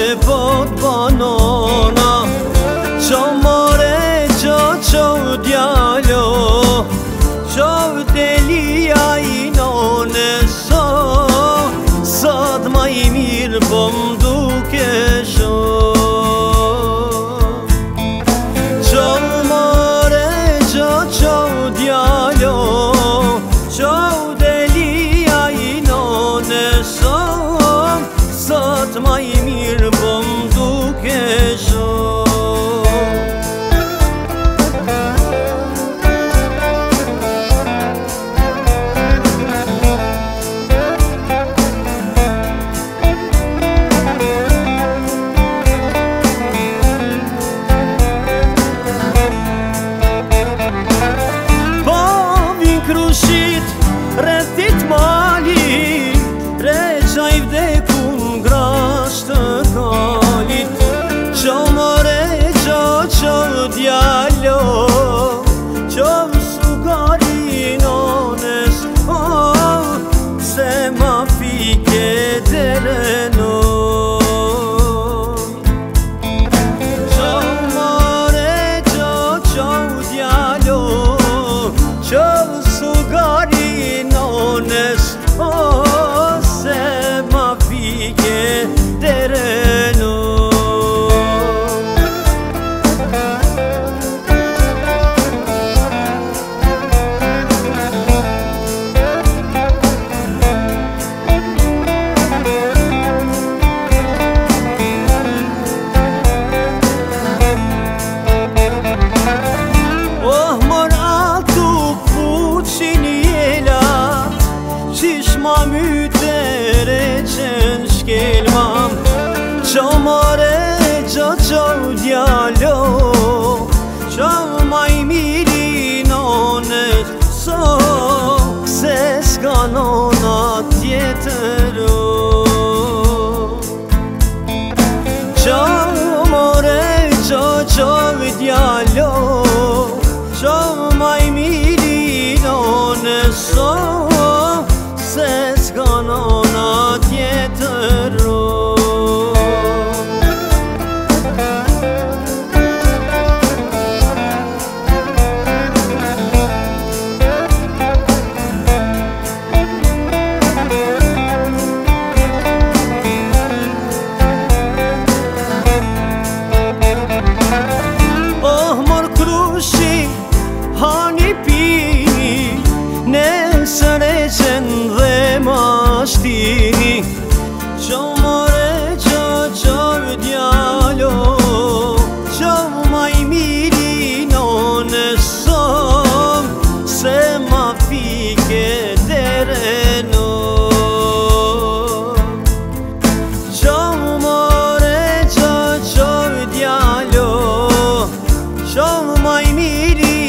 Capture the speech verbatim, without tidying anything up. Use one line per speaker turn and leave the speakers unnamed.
pot banana. Ciao more, ciao ciao djalo, ciao delia i none so, sad ma i mirë bom duke shoh. Ciao more, ciao ciao djalo, ciao delia i none so, sad ma i mirë bom duke shoh. Rëthit malit, reqa i vdekun grash të kalit. Qo more, qo qo djalo, qo sugari nones, oh, se ma fike derenoj. Qo more, qo qo djalo, qo sugari nones, oh, se ma fike tereno. Oh, mor altu puçini ma mytere qenë shkelmam. Qo more, qo qo djalo, qo ma i miri nones so, se s'ka nona tjetëro. Qo more, qo qo djalo, qo ma i miri nones so, se s'ka nona tjetëro. Oh, mor krushi, hani pini, nesër e qenë dhe ma shtini. Qo more, qo qo djalo, qo ma i miri nones so, se ma fike tereno. Qo more, qo qo djalo, qo ma i miri